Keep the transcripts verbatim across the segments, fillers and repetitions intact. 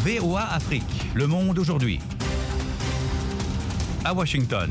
V O A Afrique, le monde aujourd'hui. À Washington.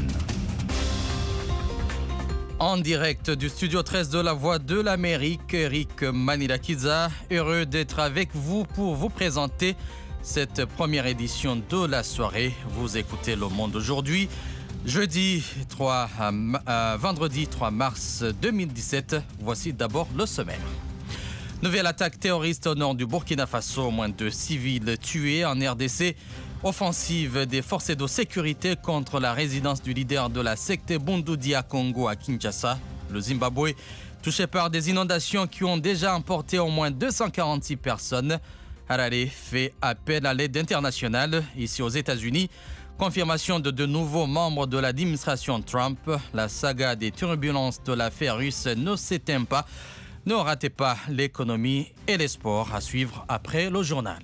En direct du studio treize de la Voix de l'Amérique, Eric Manirakiza, heureux d'être avec vous pour vous présenter cette première édition de la soirée. Vous écoutez Le Monde aujourd'hui, jeudi trois, euh, vendredi trois mars deux mille dix-sept. Voici d'abord le sommaire. Nouvelle attaque terroriste au nord du Burkina Faso, au moins deux civils tués en R D C. Offensive des forces de sécurité contre la résidence du leader de la secte Bundu Dia Congo à Kinshasa. Le Zimbabwe, touché par des inondations qui ont déjà emporté au moins deux cent quarante-six personnes. Harare fait appel à l'aide internationale. Ici aux États-Unis, confirmation de de nouveaux membres de l'administration Trump. La saga des turbulences de l'affaire russe ne s'éteint pas. Ne ratez pas l'économie et les sports à suivre après le journal.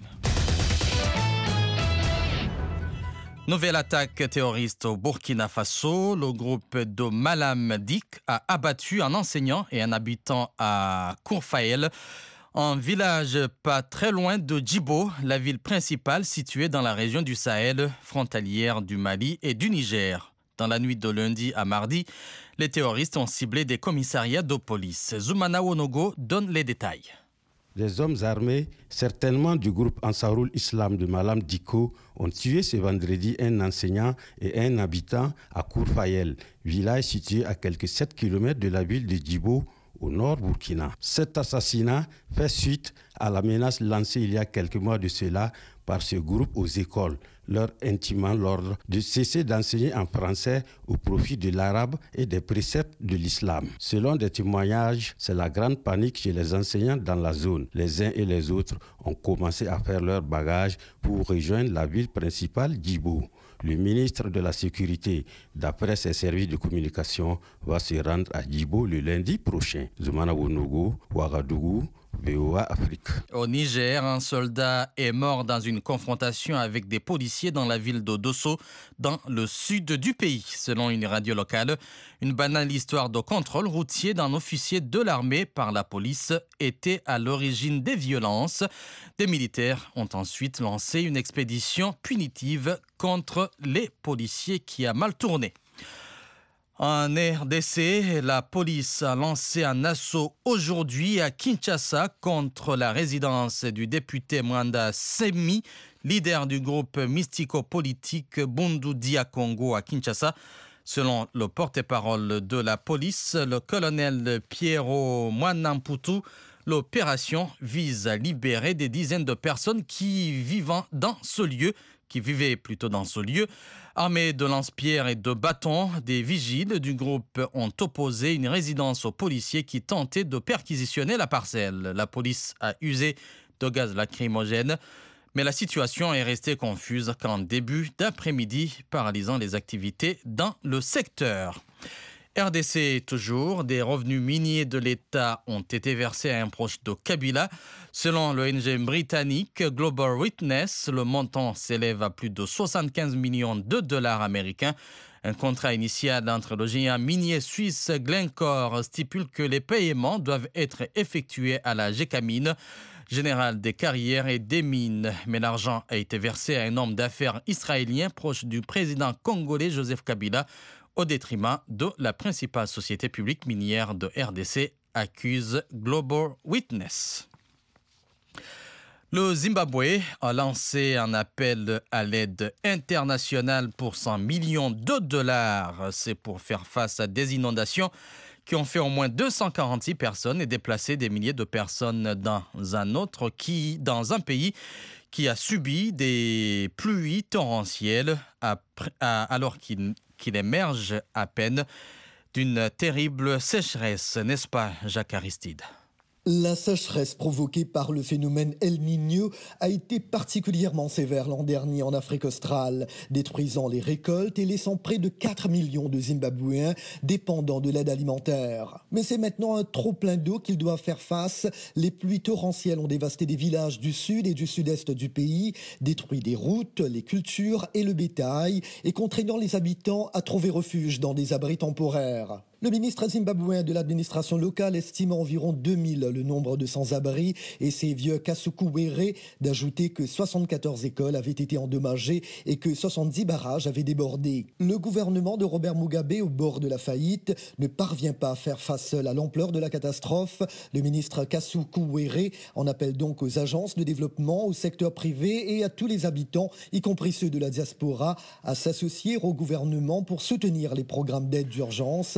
Nouvelle attaque terroriste au Burkina Faso. Le groupe de Malam Dik a abattu un enseignant et un habitant à Kourfaël, un village pas très loin de Djibo, la ville principale située dans la région du Sahel, frontalière du Mali et du Niger. Dans la nuit de lundi à mardi, les terroristes ont ciblé des commissariats de police. Zoumana Wonogo donne les détails. Des hommes armés, certainement du groupe Ansarul Islam de Malam Diko, ont tué ce vendredi un enseignant et un habitant à Kourfaël, village situé à quelques sept kilomètres de la ville de Djibo, au nord Burkina. Cet assassinat fait suite à la menace lancée il y a quelques mois de cela par ce groupe aux écoles, leur intimant l'ordre de cesser d'enseigner en français au profit de l'arabe et des préceptes de l'islam. Selon des témoignages, c'est la grande panique chez les enseignants dans la zone. Les uns et les autres ont commencé à faire leur bagage pour rejoindre la ville principale Djibo. Le ministre de la Sécurité, d'après ses services de communication, va se rendre à Djibo le lundi prochain. Zoumana Wonogo, Ouagadougou, V O A Afrique. Au Niger, un soldat est mort dans une confrontation avec des policiers dans la ville de Dosso, dans le sud du pays. Selon une radio locale, une banale histoire de contrôle routier d'un officier de l'armée par la police était à l'origine des violences. Des militaires ont ensuite lancé une expédition punitive contre les policiers qui a mal tourné. En R D C, la police a lancé un assaut aujourd'hui à Kinshasa contre la résidence du député Mwanda Semi, leader du groupe mystico-politique Bundu Dia Congo à Kinshasa. Selon le porte-parole de la police, le colonel Piero Mwanamputu, l'opération vise à libérer des dizaines de personnes qui vivent dans ce lieu, qui vivaient plutôt dans ce lieu. Armés de lance-pierres et de bâtons, des vigiles du groupe ont opposé une résidence aux policiers qui tentaient de perquisitionner la parcelle. La police a usé de gaz lacrymogène, mais la situation est restée confuse qu'en début d'après-midi, paralysant les activités dans le secteur. R D C toujours, des revenus miniers de l'État ont été versés à un proche de Kabila. Selon l'O N G britannique Global Witness, le montant s'élève à plus de soixante-quinze millions de dollars américains. Un contrat initial entre le géant minier suisse Glencore stipule que les paiements doivent être effectués à la Gécamine, générale des carrières et des mines. Mais l'argent a été versé à un homme d'affaires israélien proche du président congolais Joseph Kabila, au détriment de la principale société publique minière de R D C, accuse Global Witness. Le Zimbabwe a lancé un appel à l'aide internationale pour cent millions de dollars. C'est pour faire face à des inondations qui ont fait au moins deux cent quarante-six personnes et déplacé des milliers de personnes dans un autre qui, dans un pays qui a subi des pluies torrentielles après, alors qu'il qu'il émerge à peine d'une terrible sécheresse, n'est-ce pas, Jacques Aristide? La sécheresse provoquée par le phénomène El Niño a été particulièrement sévère l'an dernier en Afrique australe, détruisant les récoltes et laissant près de quatre millions de Zimbabwéens dépendants de l'aide alimentaire. Mais c'est maintenant un trop-plein d'eau qu'ils doivent faire face. Les pluies torrentielles ont dévasté des villages du sud et du sud-est du pays, détruit des routes, les cultures et le bétail, et contraignant les habitants à trouver refuge dans des abris temporaires. Le ministre zimbabwéen de l'administration locale estime à environ deux mille le nombre de sans-abri et ses vieux Kasukuwere d'ajouter que soixante-quatorze écoles avaient été endommagées et que soixante-dix barrages avaient débordé. Le gouvernement de Robert Mugabe, au bord de la faillite, ne parvient pas à faire face seul à l'ampleur de la catastrophe. Le ministre Kasukuwere en appelle donc aux agences de développement, au secteur privé et à tous les habitants, y compris ceux de la diaspora, à s'associer au gouvernement pour soutenir les programmes d'aide d'urgence.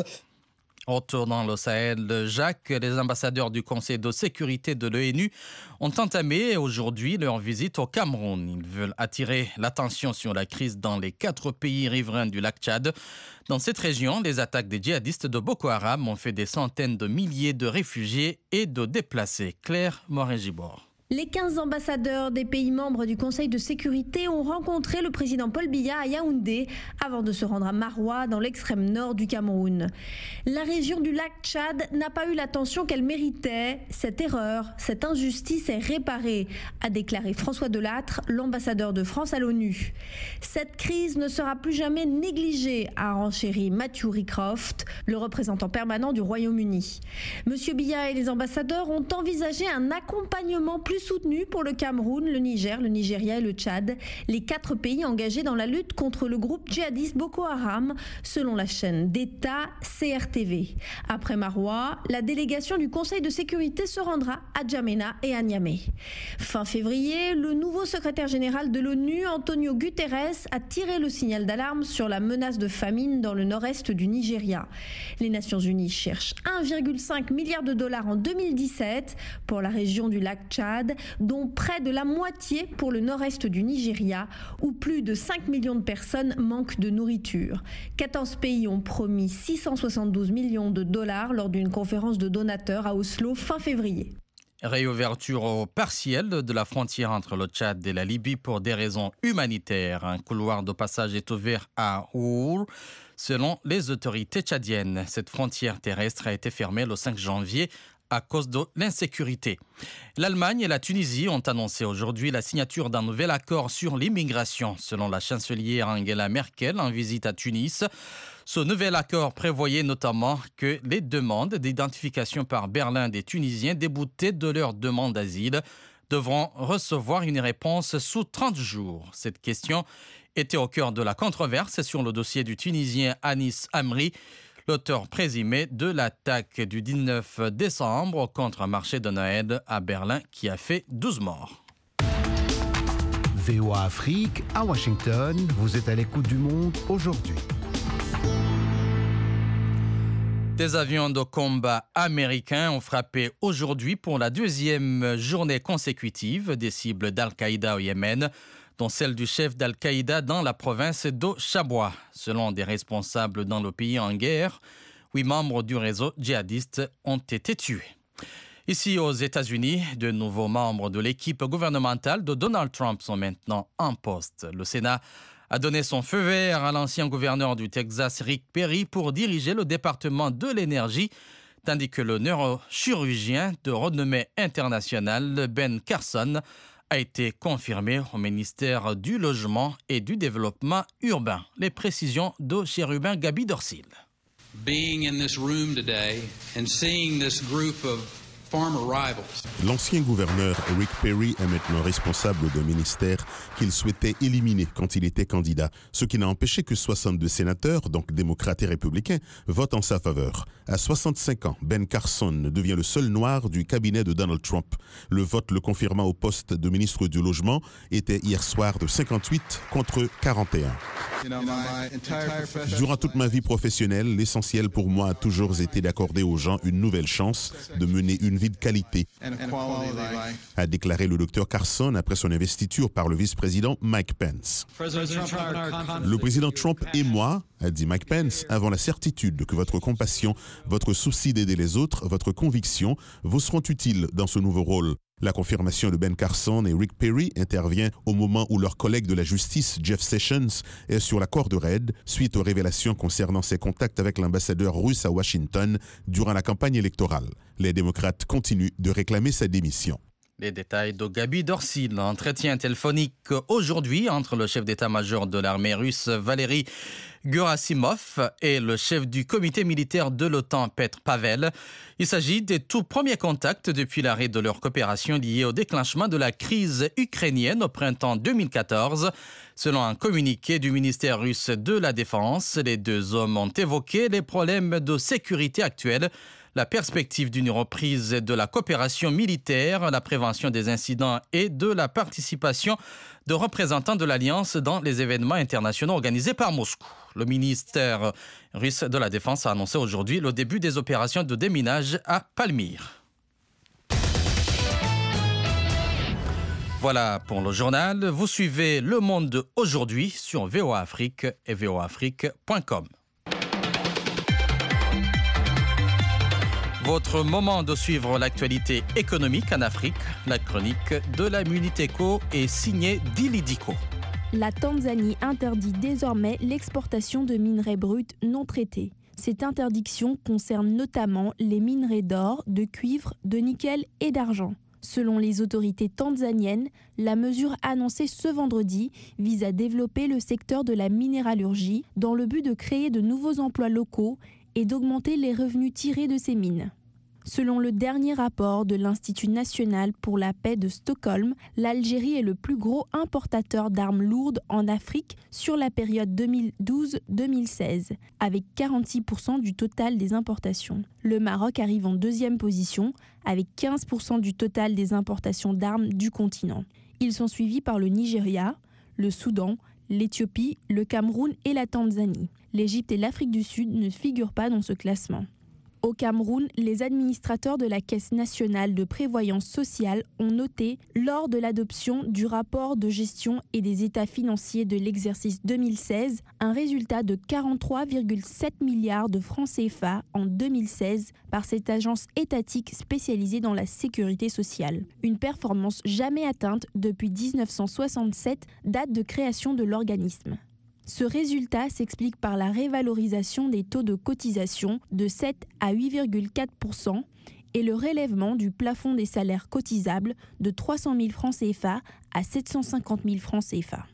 Autour dans le Sahel, Jacques, les ambassadeurs du Conseil de sécurité de l'O N U ont entamé aujourd'hui leur visite au Cameroun. Ils veulent attirer l'attention sur la crise dans les quatre pays riverains du lac Tchad. Dans cette région, les attaques des djihadistes de Boko Haram ont fait des centaines de milliers de réfugiés et de déplacés. Claire Morin-Gibor. Les quinze ambassadeurs des pays membres du Conseil de sécurité ont rencontré le président Paul Biya à Yaoundé avant de se rendre à Maroua, dans l'extrême nord du Cameroun. La région du lac Tchad n'a pas eu l'attention qu'elle méritait. Cette erreur, cette injustice est réparée, a déclaré François Delattre, l'ambassadeur de France à l'ONU. Cette crise ne sera plus jamais négligée, a renchéri Matthew Rycroft, le représentant permanent du Royaume-Uni. Monsieur Biya et les ambassadeurs ont envisagé un accompagnement plus soutenu pour le Cameroun, le Niger, le Nigeria et le Tchad, les quatre pays engagés dans la lutte contre le groupe djihadiste Boko Haram, selon la chaîne d'État C R T V. Après Maroua, la délégation du Conseil de sécurité se rendra à Djamena et à Niamey. Fin février, le nouveau secrétaire général de l'ONU, Antonio Guterres, a tiré le signal d'alarme sur la menace de famine dans le nord-est du Nigeria. Les Nations Unies cherchent un virgule cinq milliard de dollars en deux mille dix-sept pour la région du lac Tchad, dont près de la moitié pour le nord-est du Nigeria, où plus de cinq millions de personnes manquent de nourriture. quatorze pays ont promis six cent soixante-douze millions de dollars lors d'une conférence de donateurs à Oslo fin février. Réouverture partielle de la frontière entre le Tchad et la Libye pour des raisons humanitaires. Un couloir de passage est ouvert à Our, selon les autorités tchadiennes. Cette frontière terrestre a été fermée le cinq janvier à cause de l'insécurité. L'Allemagne et la Tunisie ont annoncé aujourd'hui la signature d'un nouvel accord sur l'immigration, selon la chancelière Angela Merkel en visite à Tunis. Ce nouvel accord prévoyait notamment que les demandes d'identification par Berlin des Tunisiens déboutés de leur demande d'asile devront recevoir une réponse sous trente jours. Cette question était au cœur de la controverse sur le dossier du Tunisien Anis Amri, l'auteur présumé de l'attaque du dix-neuf décembre contre un marché de Noël à Berlin qui a fait douze morts. V O A Afrique, à Washington, vous êtes à l'écoute du monde aujourd'hui. Des avions de combat américains ont frappé aujourd'hui pour la deuxième journée consécutive des cibles d'Al-Qaïda au Yémen, dont celle du chef d'Al-Qaïda dans la province de Shabwa. Selon des responsables dans le pays en guerre, huit membres du réseau djihadiste ont été tués. Ici aux États-Unis, de nouveaux membres de l'équipe gouvernementale de Donald Trump sont maintenant en poste. Le Sénat a donné son feu vert à l'ancien gouverneur du Texas, Rick Perry, pour diriger le département de l'énergie, tandis que le neurochirurgien de renommée internationale, Ben Carson, a été confirmé au ministère du Logement et du Développement urbain. Les précisions de Chérubin Gabi Dorsil. Being in this room today and seeing this group of L'ancien gouverneur Rick Perry est maintenant responsable d'un ministère qu'il souhaitait éliminer quand il était candidat, ce qui n'a empêché que soixante-deux sénateurs, donc démocrates et républicains, votent en sa faveur. À soixante-cinq ans, Ben Carson devient le seul noir du cabinet de Donald Trump. Le vote le confirmant au poste de ministre du Logement était hier soir de cinquante-huit contre quarante et un. Durant toute ma vie professionnelle, l'essentiel pour moi a toujours été d'accorder aux gens une nouvelle chance de mener une vie de qualité, a déclaré le docteur Carson après son investiture par le vice-président Mike Pence. Le président Trump et moi, a dit Mike Pence, avons la certitude que votre compassion, votre souci d'aider les autres, votre conviction vous seront utiles dans ce nouveau rôle. La confirmation de Ben Carson et Rick Perry intervient au moment où leur collègue de la justice, Jeff Sessions, est sur la corde raide suite aux révélations concernant ses contacts avec l'ambassadeur russe à Washington durant la campagne électorale. Les démocrates continuent de réclamer sa démission. Les détails de Gabi Dorcy. L'entretien téléphonique aujourd'hui entre le chef d'état-major de l'armée russe Valery Gerasimov et le chef du comité militaire de l'OTAN Petr Pavel. Il s'agit des tout premiers contacts depuis l'arrêt de leur coopération liée au déclenchement de la crise ukrainienne au printemps deux mille quatorze. Selon un communiqué du ministère russe de la Défense, les deux hommes ont évoqué les problèmes de sécurité actuels, la perspective d'une reprise de la coopération militaire, la prévention des incidents et de la participation de représentants de l'Alliance dans les événements internationaux organisés par Moscou. Le ministère russe de la Défense a annoncé aujourd'hui le début des opérations de déminage à Palmyre. Voilà pour le journal. Vous suivez Le Monde aujourd'hui sur V O A Afrique et v o a afrique point com. Votre moment de suivre l'actualité économique en Afrique, la chronique de la Muniteco est signée d'Ilidiko. La Tanzanie interdit désormais l'exportation de minerais bruts non traités. Cette interdiction concerne notamment les minerais d'or, de cuivre, de nickel et d'argent. Selon les autorités tanzaniennes, la mesure annoncée ce vendredi vise à développer le secteur de la minéralurgie dans le but de créer de nouveaux emplois locaux et d'augmenter les revenus tirés de ces mines. Selon le dernier rapport de l'Institut national pour la paix de Stockholm, l'Algérie est le plus gros importateur d'armes lourdes en Afrique sur la période deux mille douze deux mille seize, avec quarante-six pour cent du total des importations. Le Maroc arrive en deuxième position, avec quinze pour cent du total des importations d'armes du continent. Ils sont suivis par le Nigeria, le Soudan, l'Éthiopie, le Cameroun et la Tanzanie. L'Égypte et l'Afrique du Sud ne figurent pas dans ce classement. Au Cameroun, les administrateurs de la Caisse nationale de prévoyance sociale ont noté, lors de l'adoption du rapport de gestion et des états financiers de l'exercice deux mille seize, un résultat de quarante-trois virgule sept milliards de francs C F A en deux mille seize par cette agence étatique spécialisée dans la sécurité sociale. Une performance jamais atteinte depuis dix-neuf cent soixante-sept, date de création de l'organisme. Ce résultat s'explique par la révalorisation des taux de cotisation de sept à huit virgule quatre pour cent et le relèvement du plafond des salaires cotisables de trois cent mille francs C F A à sept cent cinquante mille francs C F A.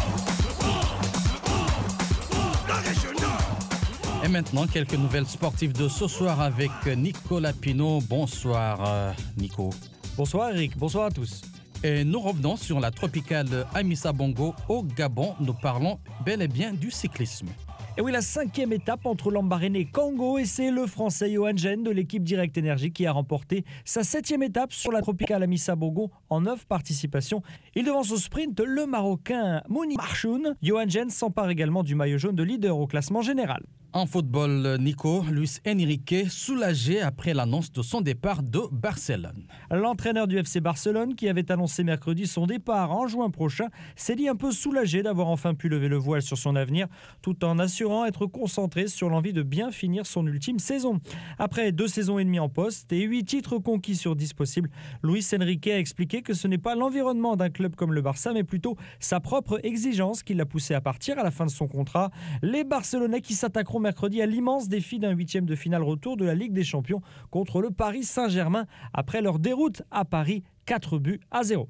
Et maintenant, quelques nouvelles sportives de ce soir avec Nicolas Pinault. Bonsoir euh, Nico. Bonsoir Eric, bonsoir à tous. Et nous revenons sur la tropicale Amissa Bongo au Gabon. Nous parlons bel et bien du cyclisme. Et oui, la cinquième étape entre Lambaréné et Congo, et c'est le Français Johan Gen de l'équipe Direct Énergie qui a remporté sa septième étape sur la tropicale Amissa Bongo en neuf participations. Il devance au sprint le Marocain Mouni Marchoun. Johan Gen s'empare également du maillot jaune de leader au classement général. En football, Nico, Luis Enrique soulagé après l'annonce de son départ de Barcelone. L'entraîneur du F C Barcelone, qui avait annoncé mercredi son départ en juin prochain, s'est dit un peu soulagé d'avoir enfin pu lever le voile sur son avenir, tout en assurant être concentré sur l'envie de bien finir son ultime saison. Après deux saisons et demie en poste et huit titres conquis sur dix possibles, Luis Enrique a expliqué que ce n'est pas l'environnement d'un club comme le Barça, mais plutôt sa propre exigence qui l'a poussé à partir à la fin de son contrat. Les Barcelonais qui s'attaqueront mercredi à l'immense défi d'un huitième de finale retour de la Ligue des Champions contre le Paris Saint-Germain après leur déroute à Paris, quatre buts à zéro.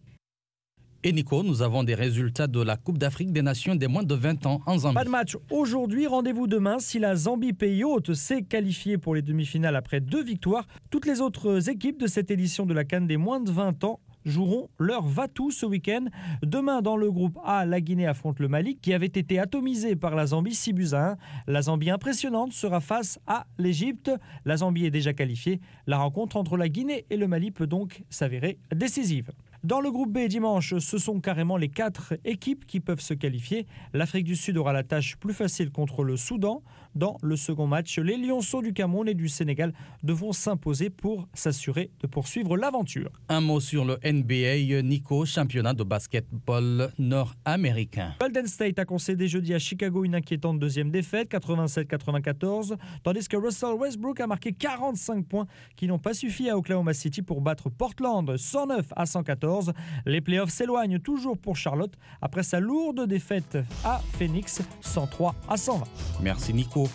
Et Nico, nous avons des résultats de la Coupe d'Afrique des Nations des moins de vingt ans en Zambie. Pas de match aujourd'hui, rendez-vous demain si la Zambie, pays hôte, s'est qualifiée pour les demi-finales après deux victoires. Toutes les autres équipes de cette édition de la CAN des moins de vingt ans joueront leur va-tout ce week-end. Demain, dans le groupe A, la Guinée affronte le Mali, qui avait été atomisé par la Zambie six buts à un. La Zambie impressionnante sera face à l'Égypte. La Zambie est déjà qualifiée. La rencontre entre la Guinée et le Mali peut donc s'avérer décisive. Dans le groupe B dimanche, ce sont carrément les quatre équipes qui peuvent se qualifier. L'Afrique du Sud aura la tâche plus facile contre le Soudan. Dans le second match, les Lionceaux du Cameroun et du Sénégal devront s'imposer pour s'assurer de poursuivre l'aventure. Un mot sur le N B A, Nico, championnat de basketball nord-américain. Golden State a concédé jeudi à Chicago une inquiétante deuxième défaite, quatre-vingt-sept quatre-vingt-quatorze, tandis que Russell Westbrook a marqué quarante-cinq points qui n'ont pas suffi à Oklahoma City pour battre Portland cent neuf à cent quatorze. Les playoffs s'éloignent toujours pour Charlotte après sa lourde défaite à Phoenix, cent trois à cent vingt. Merci Nico.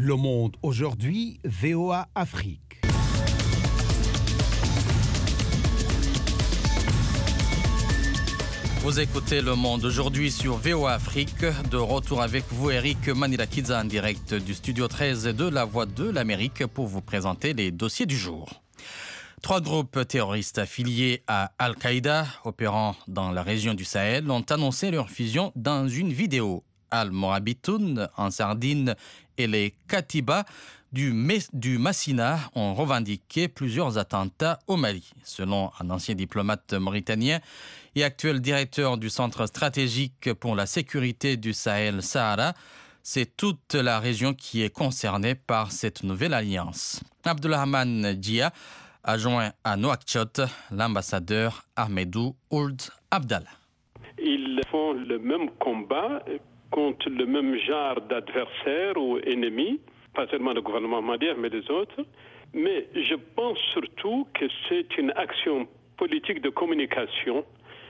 Le Monde aujourd'hui, V O A Afrique. Vous écoutez Le Monde aujourd'hui sur V O A Afrique. De retour avec vous, Eric Manirakidza, en direct du studio treize de La Voix de l'Amérique pour vous présenter les dossiers du jour. Trois groupes terroristes affiliés à Al-Qaïda, opérant dans la région du Sahel, ont annoncé leur fusion dans une vidéo. Al-Morabitoun en Sardine et les Katiba du, du Massina ont revendiqué plusieurs attentats au Mali. Selon un ancien diplomate mauritanien et actuel directeur du Centre stratégique pour la sécurité du Sahel-Sahara, c'est toute la région qui est concernée par cette nouvelle alliance. Abdulrahman Djia a joint à Nouakchott l'ambassadeur Ahmedou Ould Abdallah. Ils font le même combat contre le même genre d'adversaires ou ennemis, pas seulement le gouvernement malien, mais les autres. Mais je pense surtout que c'est une action politique de communication,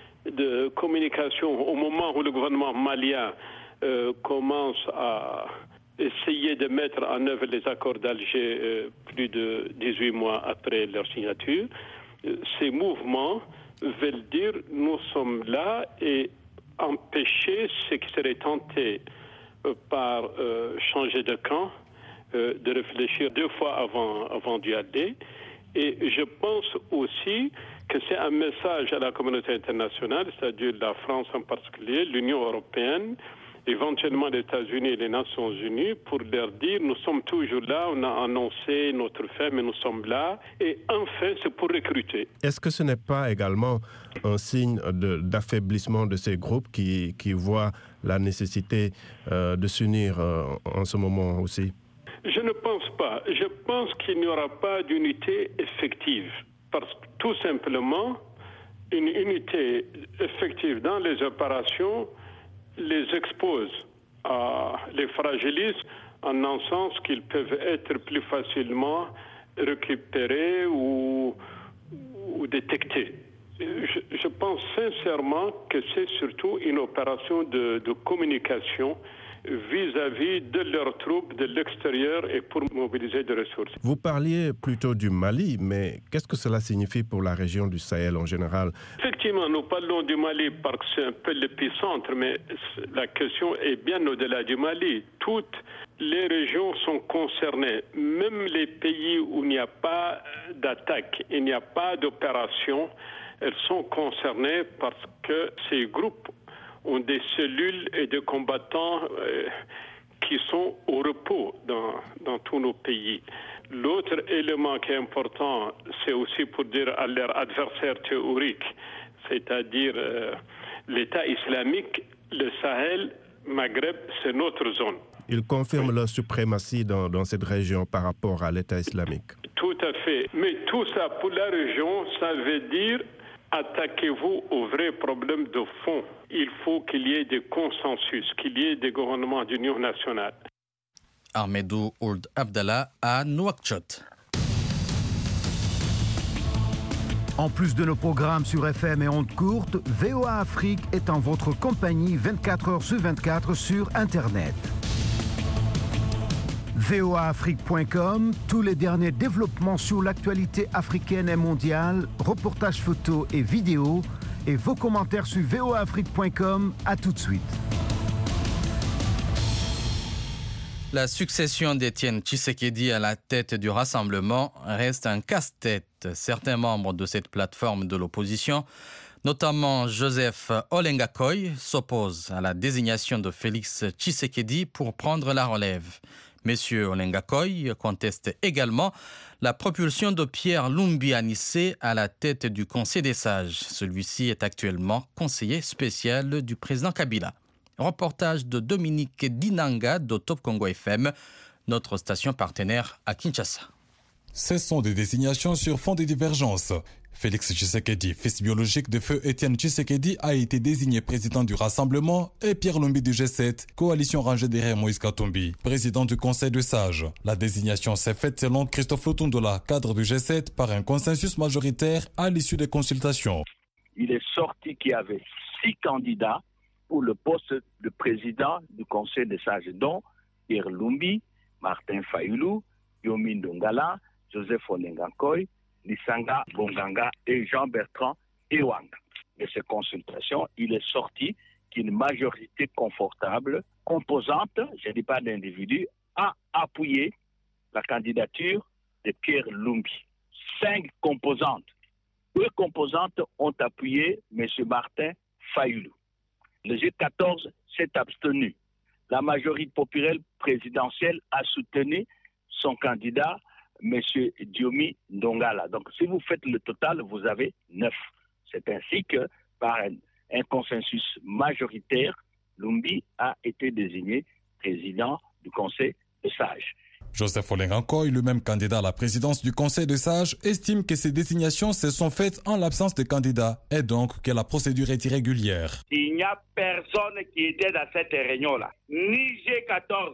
de communication au moment où le gouvernement malien euh, commence à essayer de mettre en œuvre les accords d'Alger euh, plus de dix-huit mois après leur signature. Euh, ces mouvements veulent dire nous sommes là et empêcher ceux qui seraient tentés euh, par euh, changer de camp, euh, de réfléchir deux fois avant, avant d'y aller. Et je pense aussi que c'est un message à la communauté internationale, c'est-à-dire la France en particulier, l'Union européenne, éventuellement les États-Unis et les Nations Unies, pour leur dire nous sommes toujours là, on a annoncé notre fin, mais nous sommes là. Et enfin, c'est pour recruter. Est-ce que ce n'est pas également un signe de, d'affaiblissement de ces groupes qui, qui voient la nécessité euh, de s'unir euh, en ce moment aussi? Je ne pense pas. Je pense qu'il n'y aura pas d'unité effective. Parce que tout simplement, une unité effective dans les opérations les expose, à, les fragilise en un sens qu'ils peuvent être plus facilement récupérés ou, ou détectés. Je, je pense sincèrement que c'est surtout une opération de, de communication vis-à-vis de leurs troupes de l'extérieur et pour mobiliser des ressources. Vous parliez plutôt du Mali, mais qu'est-ce que cela signifie pour la région du Sahel en général? Effectivement, nous parlons du Mali parce que c'est un peu l'épicentre, mais la question est bien au-delà du Mali. Toutes les régions sont concernées, même les pays où il n'y a pas d'attaque, il n'y a pas d'opération, elles sont concernées parce que ces groupes ont des cellules et des combattants euh, qui sont au repos dans, dans tous nos pays. L'autre élément qui est important, c'est aussi pour dire à leurs adversaires théoriques, c'est-à-dire euh, l'État islamique, le Sahel, Maghreb, c'est notre zone. Ils confirment leur suprématie dans, dans cette région par rapport à l'État islamique. Tout à fait. Mais tout ça, pour la région, ça veut dire attaquez-vous aux vrais problèmes de fond. Il faut qu'il y ait des consensus, qu'il y ait des gouvernements d'union nationale. Ahmedou Ould Abdallah à Nouakchott. En plus de nos programmes sur F M et ondes courtes, V O A Afrique est en votre compagnie vingt-quatre heures sur vingt-quatre sur Internet. V O A Afrique point com, tous les derniers développements sur l'actualité africaine et mondiale, reportages photos et vidéos, et vos commentaires sur V O A Afrique point com. À tout de suite. La succession d'Étienne Tshisekedi à la tête du Rassemblement reste un casse-tête. Certains membres de cette plateforme de l'opposition, notamment Joseph Olengakoy, s'opposent à la désignation de Félix Tshisekedi pour prendre la relève. Monsieur Olengakoy conteste également la propulsion de Pierre Lumbi Anissé à la tête du Conseil des sages. Celui-ci est actuellement conseiller spécial du président Kabila. Reportage de Dominique Dinanga de Top Congo F M, notre station partenaire à Kinshasa. Ce sont des désignations sur fond de divergences. Félix Tshisekedi, fils biologique de feu Étienne Tshisekedi, a été désigné président du Rassemblement et Pierre Lumbi du G sept, coalition rangée derrière Moïse Katumbi, président du Conseil de sages. La désignation s'est faite selon Christophe Lutundola, cadre du G sept, par un consensus majoritaire à l'issue des consultations. Il est sorti qu'il y avait six candidats pour le poste de président du Conseil des sages, dont Pierre Lumbi, Martin Fayulu, Yomi Ndongala, Joseph Olengankoy, Lisanga Bonganga et Jean-Bertrand Ewanga. De ces consultations, il est sorti qu'une majorité confortable, composante, je ne dis pas d'individu, a appuyé la candidature de Pierre Lumbi. Cinq composantes. Deux composantes ont appuyé M. Martin Fayulu. Le G quatorze s'est abstenu. La majorité populaire présidentielle a soutenu son candidat, M. Diomi Ndongala. Donc, si vous faites le total, vous avez neuf. C'est ainsi que, par un, un consensus majoritaire, Lumbi a été désigné président du Conseil des sages. Joseph Olengankoy, le même candidat à la présidence du Conseil des sages, estime que ces désignations se sont faites en l'absence de candidats et donc que la procédure est irrégulière. Il n'y a personne qui était dans cette réunion-là. Ni G quatorze,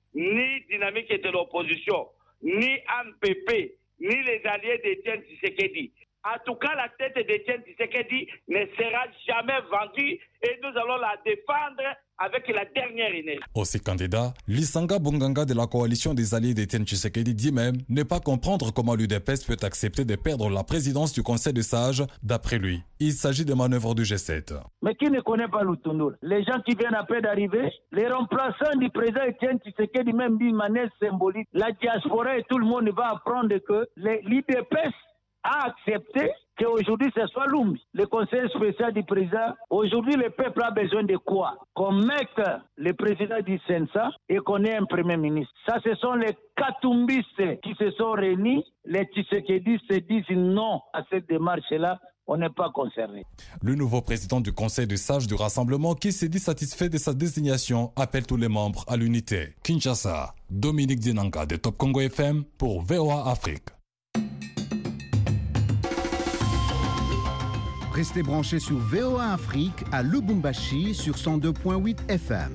ni Dynamique de l'opposition, ni M P P, ni les alliés d'Étienne Tshisekedi. En tout cas, la tête d'Étienne Tshisekedi ne sera jamais vendue et nous allons la défendre avec la dernière énergie. Aussi candidat, Lisanga Bonganga de la coalition des alliés d'Étienne Tshisekedi dit même ne pas comprendre comment l'U D P S peut accepter de perdre la présidence du Conseil des sages. D'après lui, il s'agit de manœuvres du G sept. Mais qui ne connaît pas Lutundur? Les gens qui viennent à peine d'arriver, les remplaçants du président Étienne Tshisekedi, même d'une manière symbolique, la diaspora et tout le monde va apprendre que l'U D P S a accepté qu'aujourd'hui ce soit Lumbi, le conseil spécial du président. Aujourd'hui, le peuple a besoin de quoi? Qu'on mette le président du Sensa et qu'on ait un premier ministre. Ça, ce sont les Katumbistes qui se sont réunis. Les Tshisekedistes disent non à cette démarche-là. On n'est pas concerné. Le nouveau président du Conseil des sages du Rassemblement, qui s'est dit satisfait de sa désignation, appelle tous les membres à l'unité. Kinshasa, Dominique Dinanga de Top Congo F M pour V O A Afrique. Restez branchés sur V O A Afrique à Lubumbashi sur cent deux virgule huit F M.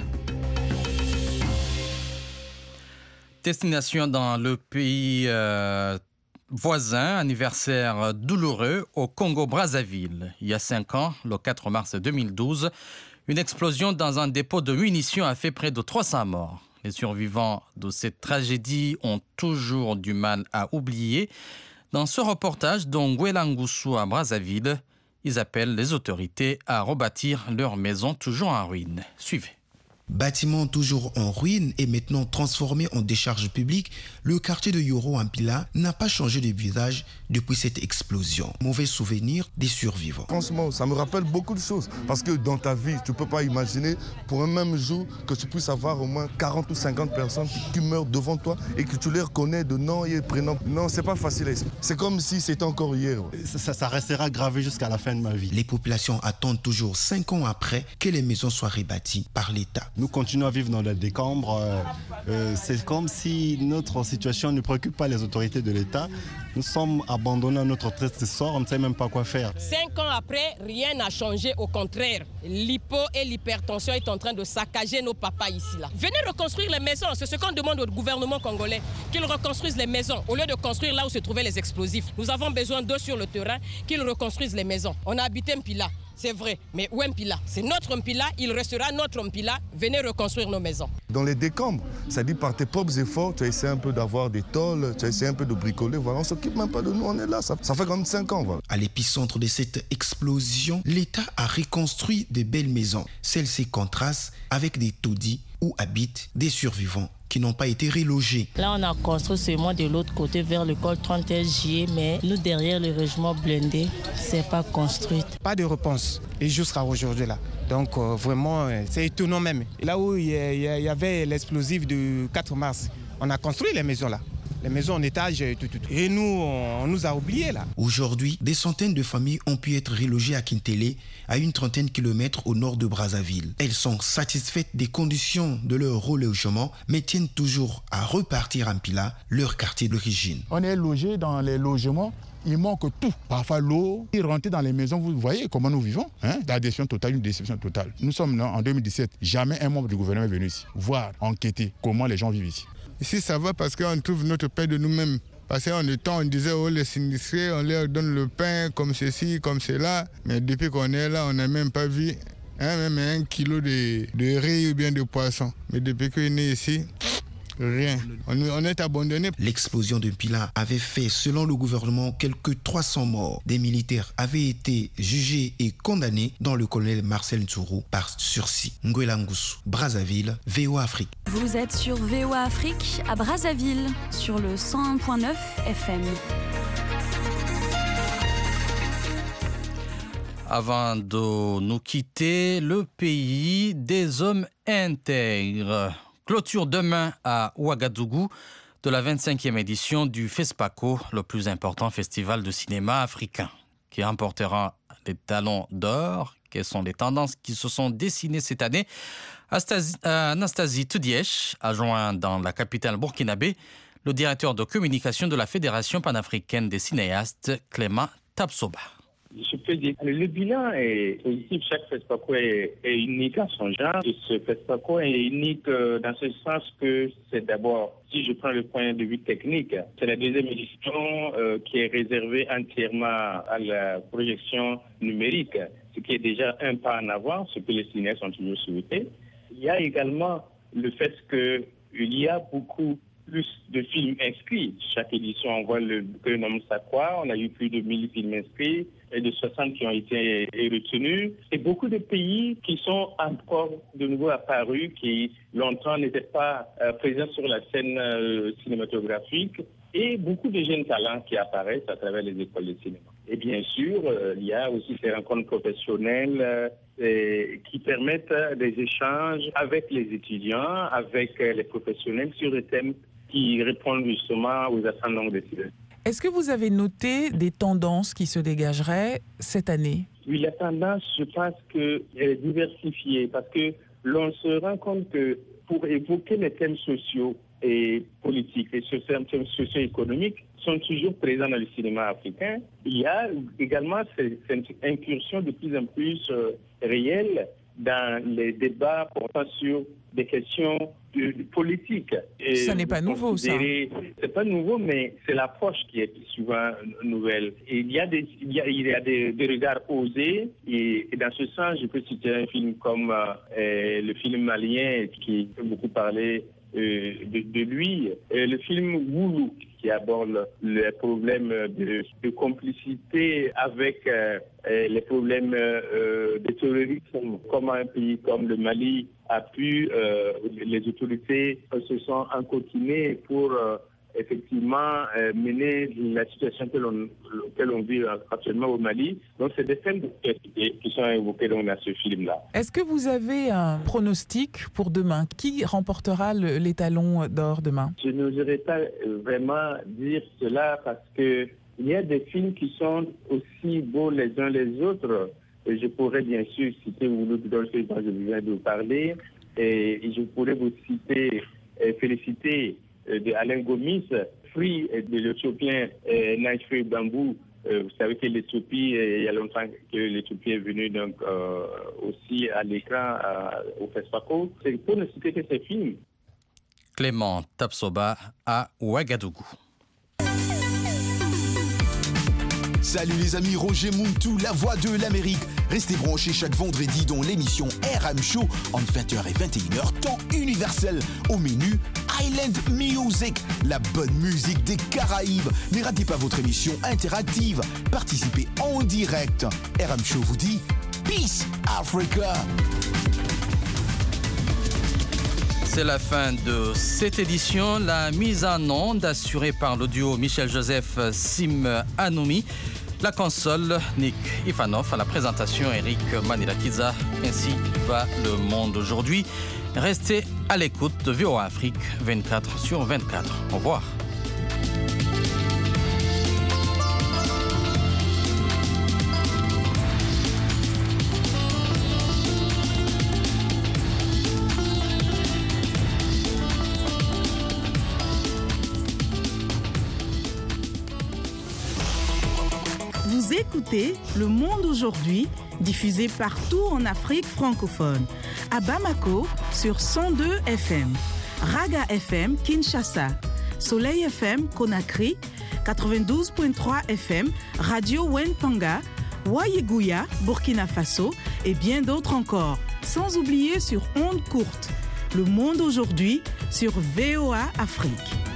Destination dans le pays euh, voisin, anniversaire douloureux au Congo-Brazzaville. Il y a cinq ans, le quatre mars deux mille douze, une explosion dans un dépôt de munitions a fait près de trois cents morts. Les survivants de cette tragédie ont toujours du mal à oublier. Dans ce reportage d'Ongwelangusu à Brazzaville, ils appellent les autorités à rebâtir leur maison toujours en ruine. Suivez. Bâtiment toujours en ruine et maintenant transformé en décharge publique, le quartier de Yoro Ampila n'a pas changé de visage depuis cette explosion. Mauvais souvenir des survivants. Franchement, ça me rappelle beaucoup de choses. Parce que dans ta vie, tu ne peux pas imaginer pour un même jour que tu puisses avoir au moins quarante ou cinquante personnes qui meurent devant toi et que tu les reconnais de nom et prénom. Non, c'est pas facile à expliquer. C'est comme si c'était encore hier. Ça, ça restera gravé jusqu'à la fin de ma vie. Les populations attendent toujours cinq ans après que les maisons soient rebâties par l'État. Nous continuons à vivre dans les décombres. Euh, euh, c'est comme si notre situation ne préoccupe pas les autorités de l'État. Nous sommes abandonnés à notre triste sort, on ne sait même pas quoi faire. Cinq ans après, rien n'a changé, au contraire. L'hypo et l'hypertension est en train de saccager nos papas ici. Là. Venez reconstruire les maisons, c'est ce qu'on demande au gouvernement congolais, qu'ils reconstruisent les maisons, au lieu de construire là où se trouvaient les explosifs. Nous avons besoin d'eux sur le terrain, qu'ils reconstruisent les maisons. On a habité Mpila. C'est vrai, mais où Mpila? C'est notre Mpila, il restera notre Mpila. Venez reconstruire nos maisons. Dans les décombres, c'est-à-dire par tes propres efforts, tu as essayé un peu d'avoir des tôles, tu as essayé un peu de bricoler. Voilà, on ne s'occupe même pas de nous, on est là. Ça, ça fait comme cinq ans. Voilà. À l'épicentre de cette explosion, l'État a reconstruit de belles maisons. Celles-ci contrastent avec des taudis où habitent des survivants qui n'ont pas été relogés. Là, on a construit seulement de l'autre côté vers l'école trente et un juillet, mais nous, derrière le régiment blindé, c'est pas construit. Pas de réponse, et jusqu'à aujourd'hui là. Donc euh, vraiment, c'est étonnant même. Et là où il y, y, y avait l'explosif du quatre mars, on a construit les maisons là. Les maisons en étage, tout, tout, tout. Et nous, on, on nous a oubliés là. Aujourd'hui, des centaines de familles ont pu être relogées à Kintélé, à une trentaine de kilomètres au nord de Brazzaville. Elles sont satisfaites des conditions de leur relogement, mais tiennent toujours à repartir à Mpila, leur quartier d'origine. On est logé dans les logements. Il manque tout. Parfois l'eau, il rentre dans les maisons. Vous voyez comment nous vivons, hein? La déception totale, une déception totale. Nous sommes là en deux mille dix-sept. Jamais un membre du gouvernement est venu ici voir, enquêter comment les gens vivent ici. Ici, ça va parce qu'on trouve notre paix de nous-mêmes. Parce qu'en temps, on disait, oh, les sinistrés, on leur donne le pain comme ceci, comme cela. Mais depuis qu'on est là, on n'a même pas vu hein, même un kilo de, de riz ou bien de poisson. Mais depuis qu'on est ici, Rien. On, on est abandonné. L'explosion de Pila avait fait, selon le gouvernement, quelques trois cents morts. Des militaires avaient été jugés et condamnés, dont le colonel Marcel Ntourou, par sursis. Nguela Ngusu, Brazzaville, V O A Afrique. Vous êtes sur V O A Afrique à Brazzaville, sur le cent un virgule neuf F M. Avant de nous quitter, le pays des hommes intègres. Clôture demain à Ouagadougou de la vingt-cinquième édition du FESPACO, le plus important festival de cinéma africain, qui remportera les talons d'or. Quelles sont les tendances qui se sont dessinées cette année? Anastasie Tudièche a joint dans la capitale burkinabé le directeur de communication de la Fédération panafricaine des cinéastes, Clément Tapsoba. Je peux dire que le bilan est positif. Chaque FESPACO est, est unique à son genre. Et ce FESPACO est unique dans ce sens que c'est d'abord, si je prends le point de vue technique, c'est la deuxième édition euh, qui est réservée entièrement à la projection numérique, ce qui est déjà un pas en avant, ce que les cinéastes ont toujours souhaité. Il y a également le fait qu'il y a beaucoup plus de films inscrits. Chaque édition envoie le, le nombre Sakwa. On a eu plus de mille films inscrits et de soixante qui ont été retenus. Et beaucoup de pays qui sont encore de nouveau apparus, qui longtemps n'étaient pas euh, présents sur la scène euh, cinématographique. Et beaucoup de jeunes talents qui apparaissent à travers les écoles de cinéma. Et bien sûr, euh, il y a aussi ces rencontres professionnelles euh, et, qui permettent euh, des échanges avec les étudiants, avec euh, les professionnels sur des thèmes qui répondent justement aux attentes longues des étudiants. Est-ce que vous avez noté des tendances qui se dégageraient cette année? Oui, la tendance, je pense qu'elle est diversifiée parce que l'on se rend compte que pour évoquer les thèmes sociaux et politiques et thèmes socio-économiques sont toujours présents dans le cinéma africain. Il y a également cette, cette incursion de plus en plus euh, réelle dans les débats portant sur des questions de, de politiques. Et ça n'est pas nouveau, ça. C'est pas nouveau, mais c'est l'approche qui est souvent nouvelle. Et il y a des, il y a, il y a des, des regards osés. Et, et dans ce sens, je peux citer un film comme euh, le film malien qui fait beaucoup parler euh, de, de lui, et le film Woulou, qui aborde les problèmes de, de complicité avec euh, les problèmes euh, de terrorisme. Comment un pays comme le Mali a pu, euh, les autorités se sont encoquinées pour euh, effectivement euh, mener la situation que l'on, que l'on vit actuellement au Mali. Donc c'est des thèmes qui sont évoqués dans ce film-là. Est-ce que vous avez un pronostic pour demain? Qui remportera le, les talons d'or demain? Je n'oserais pas vraiment dire cela parce que il y a des films qui sont aussi beaux les uns les autres. Et je pourrais bien sûr citer Woulou dont je viens de vous parler. Et je pourrais vous citer et féliciter de Alain Gomis, Free de l'Éthiopien Naïfé Bambou. Vous savez que l'Éthiopie, il y a longtemps que l'Éthiopie est venue donc, euh, aussi à l'écran euh, au FESPACO. C'est pour ne citer que ces films. Clément Tapsoba à Ouagadougou. Salut les amis, Roger Muntu, la voix de l'Amérique. Restez branchés chaque vendredi dans l'émission R M Show entre vingt heures et vingt et une heures, temps universel. Au menu, Island Music, la bonne musique des Caraïbes. Ne ratez pas votre émission interactive. Participez en direct. R M Show vous dit Peace Africa. C'est la fin de cette édition. La mise en onde assurée par le duo Michel Joseph Sim Anoumi. La console, Nick Ivanov. À la présentation, Eric Manilakiza. Ainsi va le monde aujourd'hui. Restez à l'écoute de V O A Afrique vingt-quatre sur vingt-quatre. Au revoir. Vous écoutez Le Monde aujourd'hui, diffusé partout en Afrique francophone. À Bamako, sur cent deux F M. Raga F M, Kinshasa. Soleil F M, Conakry. quatre-vingt-douze virgule trois F M. Radio Wenpanga. Wayeguya, Burkina Faso. Et bien d'autres encore. Sans oublier sur ondes courtes. Le Monde aujourd'hui sur V O A Afrique.